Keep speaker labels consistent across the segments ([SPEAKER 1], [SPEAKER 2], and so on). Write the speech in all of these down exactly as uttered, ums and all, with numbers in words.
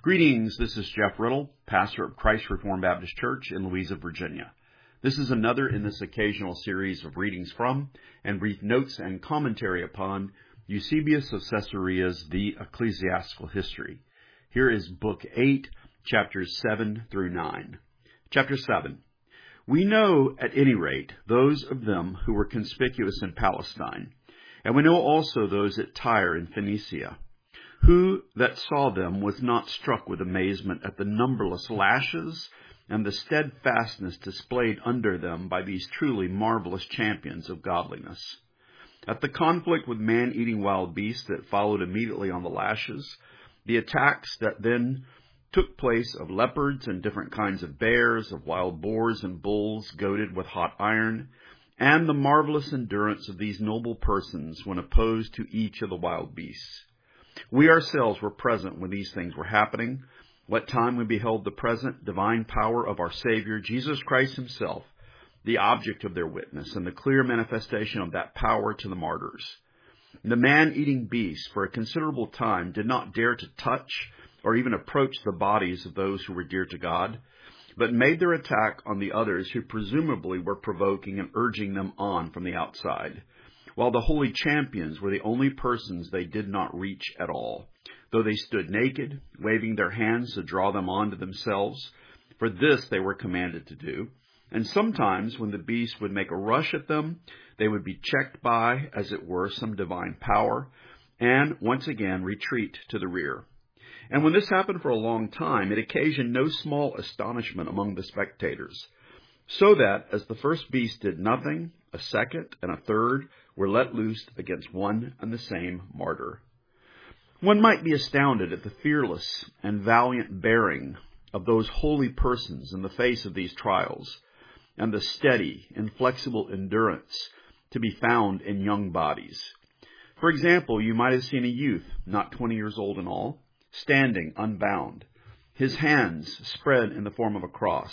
[SPEAKER 1] Greetings, this is Jeff Riddle, pastor of Christ Reformed Baptist Church in Louisa, Virginia. This is another in this occasional series of readings from and brief notes and commentary upon Eusebius of Caesarea's The Ecclesiastical History. Here is Book eight, chapters seven through nine. Chapter seven. We know, at any rate, those of them who were conspicuous in Palestine, and we know also those at Tyre and Phoenicia. Who that saw them was not struck with amazement at the numberless lashes and the steadfastness displayed under them by these truly marvelous champions of godliness? At the conflict with man-eating wild beasts that followed immediately on the lashes, the attacks that then took place of leopards and different kinds of bears, of wild boars and bulls goaded with hot iron, and the marvelous endurance of these noble persons when opposed to each of the wild beasts. We ourselves were present when these things were happening, what time we beheld the present divine power of our Savior, Jesus Christ himself, the object of their witness, and the clear manifestation of that power to the martyrs. The man-eating beasts for a considerable time did not dare to touch or even approach the bodies of those who were dear to God, but made their attack on the others who presumably were provoking and urging them on from the outside, while the holy champions were the only persons they did not reach at all, though they stood naked, waving their hands to draw them on to themselves. For this they were commanded to do. And sometimes when the beast would make a rush at them, they would be checked by, as it were, some divine power, and once again retreat to the rear. And when this happened for a long time, it occasioned no small astonishment among the spectators, so that, as the first beast did nothing, a second and a third were let loose against one and the same martyr. One might be astounded at the fearless and valiant bearing of those holy persons in the face of these trials, and the steady, inflexible endurance to be found in young bodies. For example, you might have seen a youth, not twenty years old in all, standing unbound, his hands spread in the form of a cross,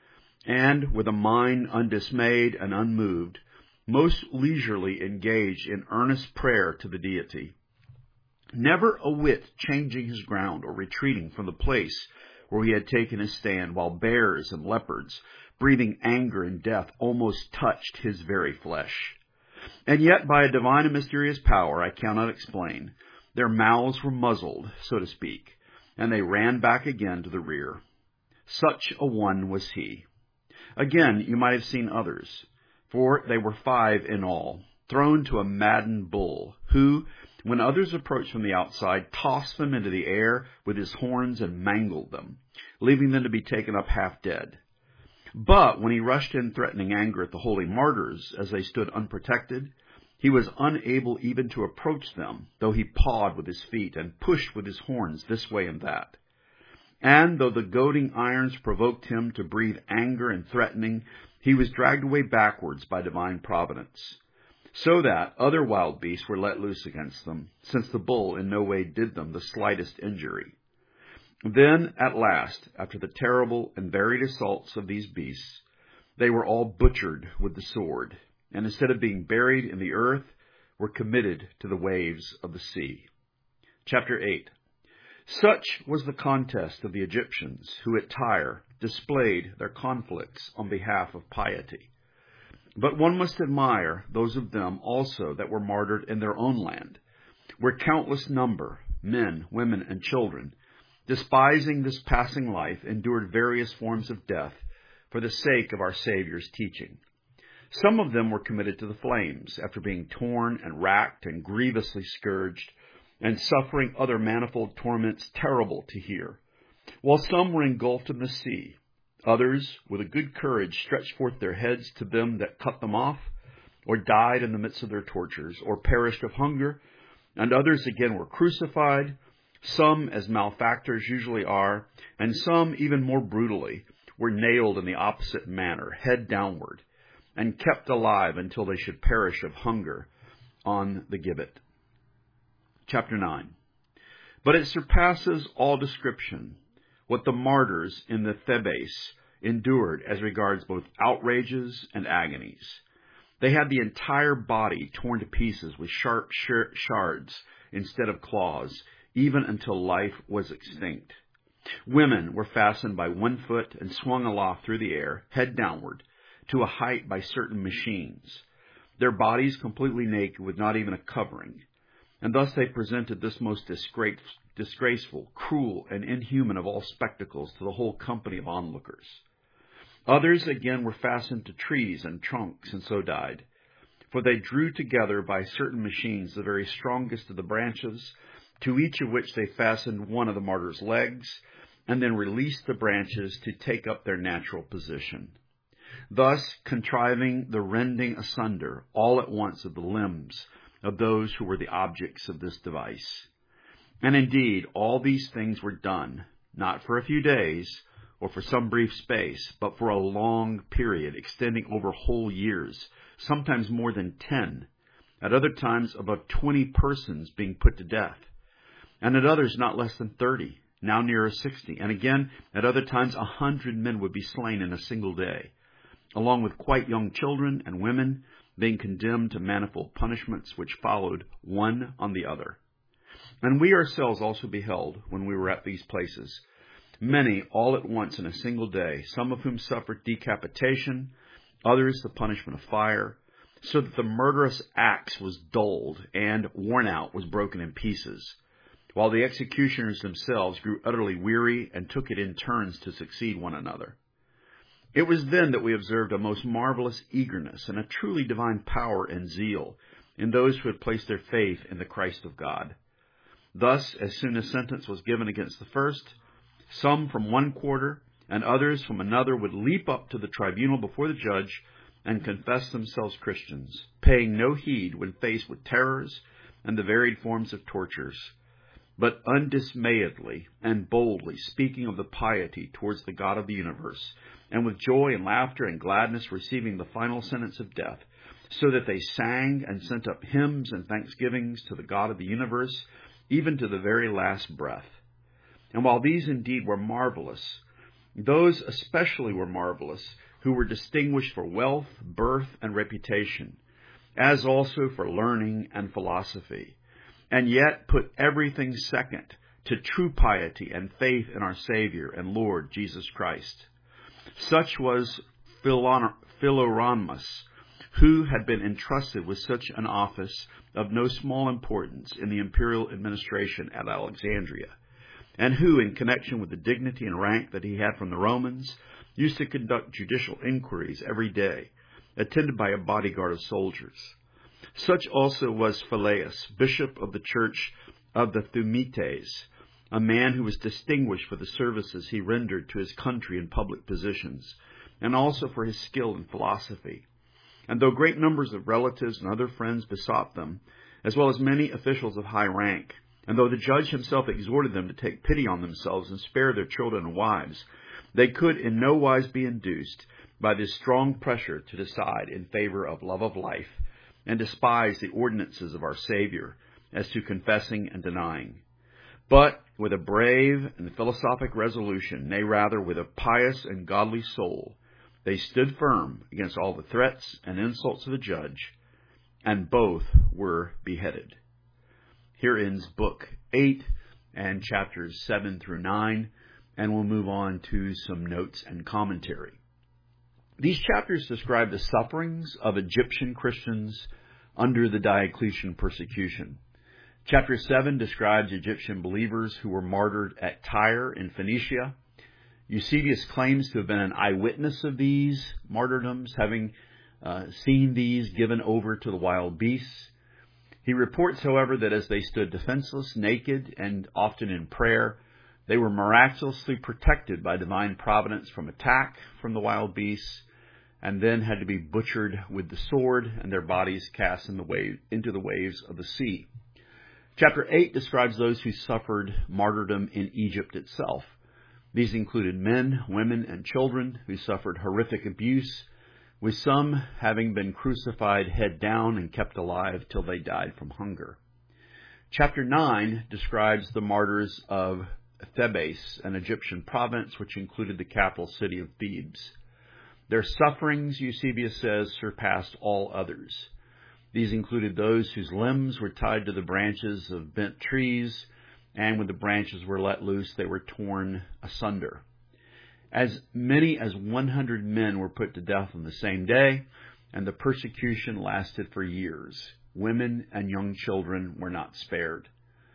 [SPEAKER 1] and with a mind undismayed and unmoved, most leisurely engaged in earnest prayer to the deity, never a whit changing his ground or retreating from the place where he had taken his stand, while bears and leopards, breathing anger and death, almost touched his very flesh. And yet, by a divine and mysterious power I cannot explain, their mouths were muzzled, so to speak, and they ran back again to the rear. Such a one was he. Again, you might have seen others, for they were five in all, thrown to a maddened bull, who, when others approached from the outside, tossed them into the air with his horns and mangled them, leaving them to be taken up half dead. But when he rushed in threatening anger at the holy martyrs as they stood unprotected, he was unable even to approach them, though he pawed with his feet and pushed with his horns this way and that. And though the goading irons provoked him to breathe anger and threatening, he was dragged away backwards by divine providence, so that other wild beasts were let loose against them, since the bull in no way did them the slightest injury. Then, at last, after the terrible and varied assaults of these beasts, they were all butchered with the sword, and instead of being buried in the earth, were committed to the waves of the sea. Chapter eight. Such was the contest of the Egyptians, who at Tyre displayed their conflicts on behalf of piety. But one must admire those of them also that were martyred in their own land, where countless number, men, women, and children, despising this passing life, endured various forms of death for the sake of our Savior's teaching. Some of them were committed to the flames, after being torn and racked and grievously scourged, and suffering other manifold torments terrible to hear, while some were engulfed in the sea. Others, with a good courage, stretched forth their heads to them that cut them off, or died in the midst of their tortures, or perished of hunger, and others again were crucified, some as malefactors usually are, and some even more brutally were nailed in the opposite manner, head downward, and kept alive until they should perish of hunger on the gibbet. Chapter nine. But it surpasses all description what the martyrs in the Thebais endured as regards both outrages and agonies. They had the entire body torn to pieces with sharp shards instead of claws, even until life was extinct. Women were fastened by one foot and swung aloft through the air, head downward, to a height by certain machines, their bodies completely naked with not even a covering. And thus they presented this most disgrace, disgraceful, cruel, and inhuman of all spectacles to the whole company of onlookers. Others again were fastened to trees and trunks, and so died. For they drew together by certain machines the very strongest of the branches, to each of which they fastened one of the martyr's legs, and then released the branches to take up their natural position, thus contriving the rending asunder all at once of the limbs of those who were the objects of this device. And indeed, all these things were done, not for a few days, or for some brief space, but for a long period, extending over whole years, sometimes more than ten, at other times about twenty persons being put to death, and at others not less than thirty, now nearer sixty, and again at other times a hundred men would be slain in a single day, along with quite young children and women being condemned to manifold punishments which followed one on the other. And we ourselves also beheld, when we were at these places, many all at once in a single day, some of whom suffered decapitation, others the punishment of fire, so that the murderous axe was dulled and, worn out, was broken in pieces, while the executioners themselves grew utterly weary and took it in turns to succeed one another. It was then that we observed a most marvelous eagerness and a truly divine power and zeal in those who had placed their faith in the Christ of God. Thus, as soon as sentence was given against the first, some from one quarter and others from another would leap up to the tribunal before the judge and confess themselves Christians, paying no heed when faced with terrors and the varied forms of tortures, but undismayedly and boldly speaking of the piety towards the God of the universe, and with joy and laughter and gladness receiving the final sentence of death, so that they sang and sent up hymns and thanksgivings to the God of the universe, even to the very last breath. And while these indeed were marvelous, those especially were marvelous who were distinguished for wealth, birth, and reputation, as also for learning and philosophy, and yet put everything second to true piety and faith in our Savior and Lord Jesus Christ. Such was Philoramus, who had been entrusted with such an office of no small importance in the imperial administration at Alexandria, and who, in connection with the dignity and rank that he had from the Romans, used to conduct judicial inquiries every day, attended by a bodyguard of soldiers. Such also was Phileus, bishop of the church of the Thumites, a man who was distinguished for the services he rendered to his country in public positions, and also for his skill in philosophy. And though great numbers of relatives and other friends besought them, as well as many officials of high rank, and though the judge himself exhorted them to take pity on themselves and spare their children and wives, they could in no wise be induced by this strong pressure to decide in favor of love of life and despise the ordinances of our Savior as to confessing and denying. But with a brave and philosophic resolution, nay, rather with a pious and godly soul, they stood firm against all the threats and insults of the judge, and both were beheaded. Here ends Book eight and chapters seven through nine, and we'll move on to some notes and commentary. These chapters describe the sufferings of Egyptian Christians under the Diocletian persecution. Chapter seven describes Egyptian believers who were martyred at Tyre in Phoenicia. Eusebius claims to have been an eyewitness of these martyrdoms, having uh, seen these given over to the wild beasts. He reports, however, that as they stood defenseless, naked, and often in prayer, they were miraculously protected by divine providence from attack from the wild beasts, and then had to be butchered with the sword and their bodies cast in the wave, into the waves of the sea. Chapter eight describes those who suffered martyrdom in Egypt itself. These included men, women, and children who suffered horrific abuse, with some having been crucified head down and kept alive till they died from hunger. Chapter nine describes the martyrs of Thebes, an Egyptian province which included the capital city of Thebes. Their sufferings, Eusebius says, surpassed all others. These included those whose limbs were tied to the branches of bent trees, and when the branches were let loose, they were torn asunder. As many as one hundred men were put to death on the same day, and the persecution lasted for years. Women and young children were not spared.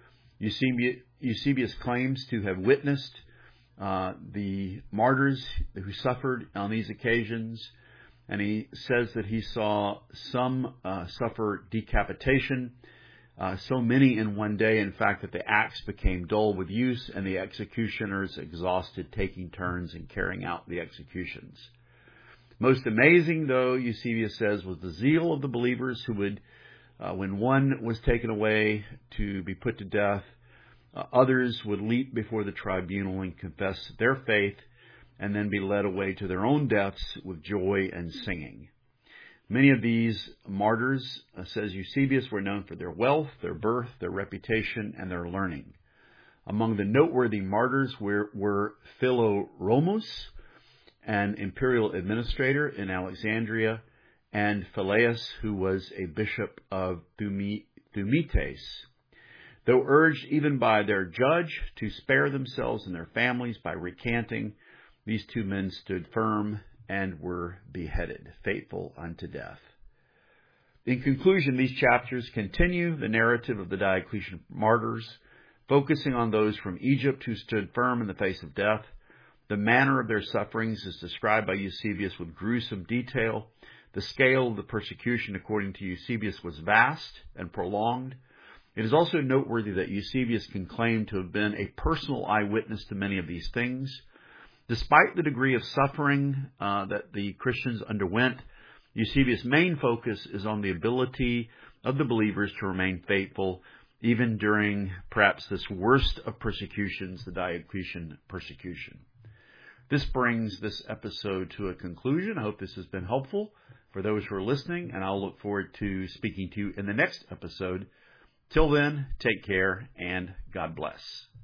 [SPEAKER 1] Eusebius claims to have witnessed uh, the martyrs who suffered on these occasions, and he says that he saw some uh, suffer decapitation, uh, so many in one day, in fact, that the axe became dull with use, and the executioners exhausted, taking turns in carrying out the executions. Most amazing, though, Eusebius says, was the zeal of the believers who would, uh, when one was taken away to be put to death, uh, others would leap before the tribunal and confess their faith, and then be led away to their own deaths with joy and singing. Many of these martyrs, uh, says Eusebius, were known for their wealth, their birth, their reputation, and their learning. Among the noteworthy martyrs were, were Philoromus, an imperial administrator in Alexandria, and Philaeus, who was a bishop of Thumites. Though urged even by their judge to spare themselves and their families by recanting, these two men stood firm and were beheaded, faithful unto death. In conclusion, these chapters continue the narrative of the Diocletian martyrs, focusing on those from Egypt who stood firm in the face of death. The manner of their sufferings is described by Eusebius with gruesome detail. The scale of the persecution, according to Eusebius, was vast and prolonged. It is also noteworthy that Eusebius can claim to have been a personal eyewitness to many of these things. Despite the degree of suffering uh, that the Christians underwent, Eusebius' main focus is on the ability of the believers to remain faithful, even during perhaps this worst of persecutions, the Diocletian persecution. This brings this episode to a conclusion. I hope this has been helpful for those who are listening, and I'll look forward to speaking to you in the next episode. Till then, take care, and God bless.